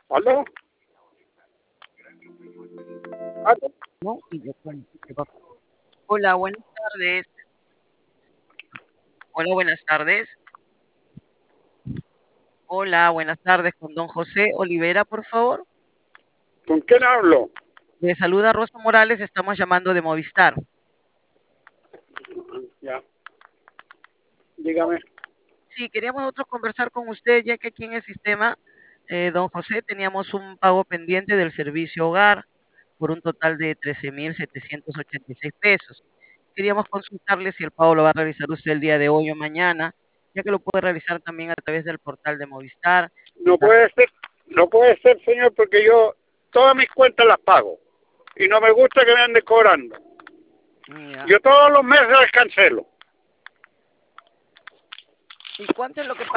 ¿Aló? ¿Aló? ¿no? Hola, buenas tardes. Hola, buenas tardes. Hola, buenas tardes con don José Olivera, por favor. ¿Con quién hablo? Le saluda Rosa Morales, estamos llamando de Movistar. Ya. Dígame. Sí, queríamos nosotros conversar con usted, ya que aquí en el sistema, don José, teníamos un pago pendiente del servicio hogar por un total de 13.786 pesos. Queríamos consultarle si el pago lo va a realizar usted el día de hoy o mañana, ya que lo puede realizar también a través del portal de Movistar. No puede ser, no puede ser, señor, porque yo todas mis cuentas las pago. Y no me gusta que me ande cobrando. Ya. Yo todos los meses las cancelo. ¿Y cuánto es lo que